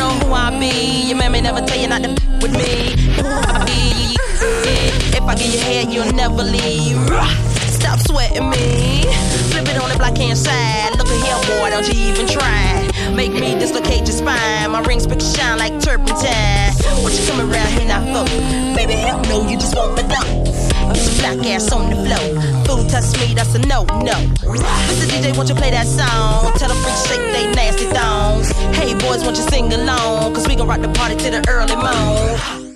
know who I be. Your man may never tell you not to with me. If I give you head, you'll never leave. Stop sweating me. Flip it on the block inside. Look at here, boy, don't you even try. Make me dislocate your spine. My rings pick shine like turpentine. What you coming around here now for? Baby, hell no, you just want me know. Get your black ass on the floor. Food touch me, that's a no-no. Mr. DJ, won't you play that song? Tell the freaks shake they nasty thongs. Hey boys, won't you sing along? Cause we gon' rock the party to the early morn.